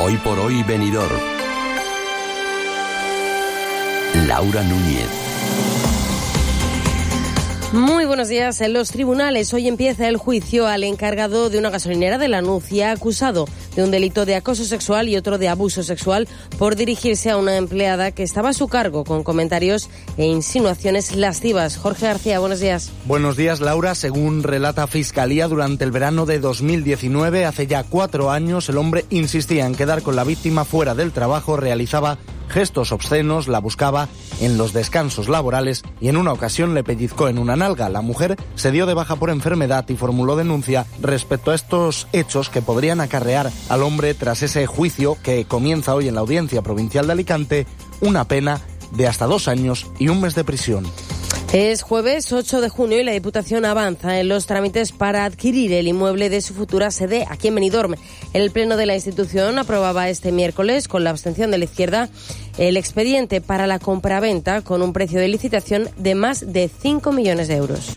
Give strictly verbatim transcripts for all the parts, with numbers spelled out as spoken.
Hoy por hoy Benidorm. Laura Núñez. Muy buenos días. En los tribunales hoy empieza el juicio al encargado de una gasolinera de la Nucia, acusado de un delito de acoso sexual y otro de abuso sexual por dirigirse a una empleada que estaba a su cargo con comentarios e insinuaciones lascivas. Jorge García, buenos días. Buenos días, Laura. Según relata Fiscalía, durante el verano de dos mil diecinueve, hace ya cuatro años, el hombre insistía en quedar con la víctima fuera del trabajo, realizaba gestos obscenos, la buscaba en los descansos laborales y en una ocasión le pellizcó en una nalga. La mujer se dio de baja por enfermedad y formuló denuncia respecto a estos hechos que podrían acarrear al hombre, tras ese juicio que comienza hoy en la Audiencia Provincial de Alicante, una pena de hasta dos años y un mes de prisión. Es jueves ocho de junio y la Diputación avanza en los trámites para adquirir el inmueble de su futura sede aquí en Benidorm. El Pleno de la institución aprobaba este miércoles, con la abstención de la izquierda, el expediente para la compraventa con un precio de licitación de más de cinco millones de euros.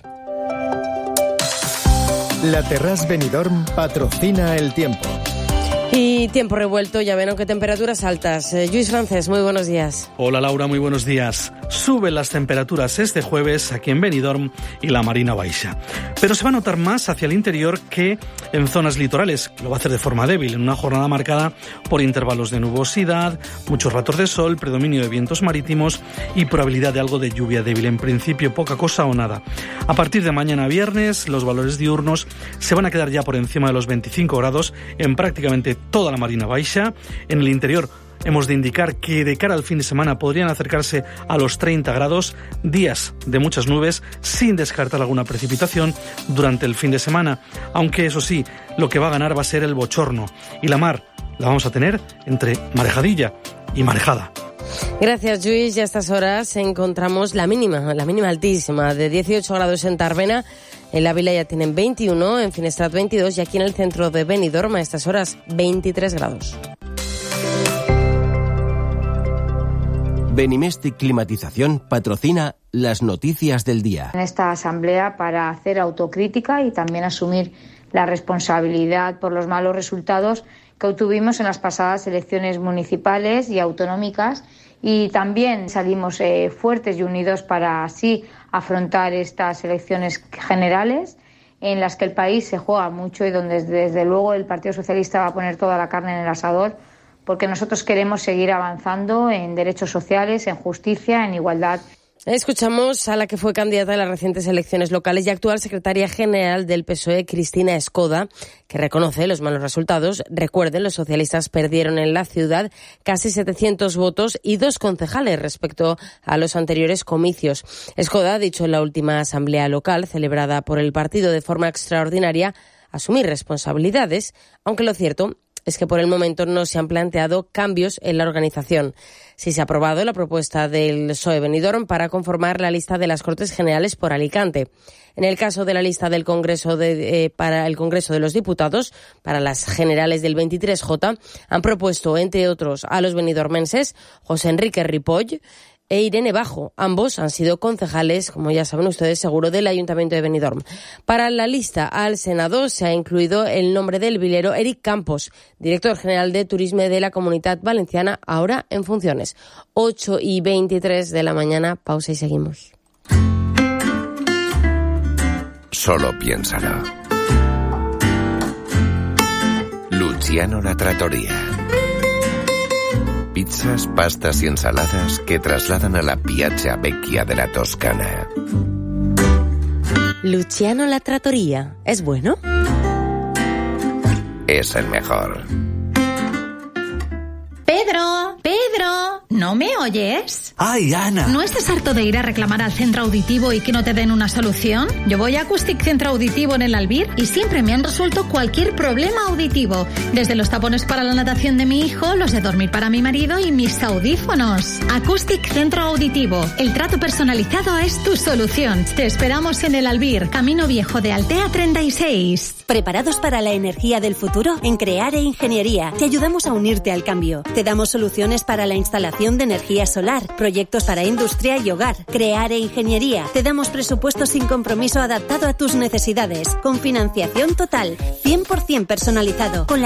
La Terrasse Benidorm patrocina el tiempo. Y tiempo revuelto, ya ven, aunque temperaturas altas. Eh, Lluís Francés, muy buenos días. Hola Laura, muy buenos días. Suben las temperaturas este jueves aquí en Benidorm y la Marina Baixa. Pero se va a notar más hacia el interior que en zonas litorales. Lo va a hacer de forma débil, en una jornada marcada por intervalos de nubosidad, muchos ratos de sol, predominio de vientos marítimos y probabilidad de algo de lluvia débil. En principio, poca cosa o nada. A partir de mañana viernes, los valores diurnos se van a quedar ya por encima de los veinticinco grados en prácticamente toda la Marina Baixa. En el interior hemos de indicar que de cara al fin de semana podrían acercarse a los treinta grados, días de muchas nubes, sin descartar alguna precipitación durante el fin de semana, aunque eso sí, lo que va a ganar va a ser el bochorno, y la mar la vamos a tener entre marejadilla y marejada. Gracias, Lluís. Y a estas horas encontramos la mínima, la mínima altísima, de dieciocho grados en Tarbena. En la Vila ya tienen veintiuno, en Finestrat veintidós y aquí en el centro de Benidorm a estas horas veintitrés grados. Benimestic Climatización patrocina las noticias del día. En esta asamblea para hacer autocrítica y también asumir la responsabilidad por los malos resultados que obtuvimos en las pasadas elecciones municipales y autonómicas, y también salimos eh, fuertes y unidos para así afrontar estas elecciones generales en las que el país se juega mucho y donde desde luego el Partido Socialista va a poner toda la carne en el asador, porque nosotros queremos seguir avanzando en derechos sociales, en justicia, en igualdad. Escuchamos a la que fue candidata a las recientes elecciones locales y actual secretaria general del P S O E, Cristina Escoda, que reconoce los malos resultados. Recuerden, los socialistas perdieron en la ciudad casi setecientos votos y dos concejales respecto a los anteriores comicios. Escoda ha dicho en la última asamblea local, celebrada por el partido de forma extraordinaria, asumir responsabilidades, aunque lo cierto es que por el momento no se han planteado cambios en la organización. Sí se ha aprobado la propuesta del P S O E Benidorm para conformar la lista de las Cortes Generales por Alicante. En el caso de la lista del Congreso de, eh, para el Congreso de los Diputados, para las generales del veintitrés J, han propuesto, entre otros, a los benidormenses José Enrique Ripoll e Irene Bajo. Ambos han sido concejales, como ya saben ustedes, seguro, del Ayuntamiento de Benidorm. Para la lista al Senado se ha incluido el nombre del vilero Eric Campos, director general de Turisme de la Comunitat Valenciana, ahora en funciones. ocho y veintitrés de la mañana, pausa y seguimos. Solo piénsalo. Luciano La Trattoria. Pizzas, pastas y ensaladas que trasladan a la Piazza Vecchia de la Toscana. Luciano La Trattoria, ¿es bueno? Es el mejor. Pedro, Pedro, ¿no me oyes? ¡Ay, Ana! ¿No estás harto de ir a reclamar al centro auditivo y que no te den una solución? Yo voy a Acoustic Centro Auditivo en el Albir y siempre me han resuelto cualquier problema auditivo. Desde los tapones para la natación de mi hijo, los de dormir para mi marido y mis audífonos. Acoustic Centro Auditivo. El trato personalizado es tu solución. Te esperamos en el Albir, Camino Viejo de Altea treinta y seis. ¿Preparados para la energía del futuro? En Creare Ingeniería te ayudamos a unirte al cambio. Te damos soluciones para la instalación de energía solar, proyectos para industria y hogar. Creare Ingeniería. Te damos presupuesto sin compromiso adaptado a tus necesidades, con financiación total, cien por ciento personalizado, con la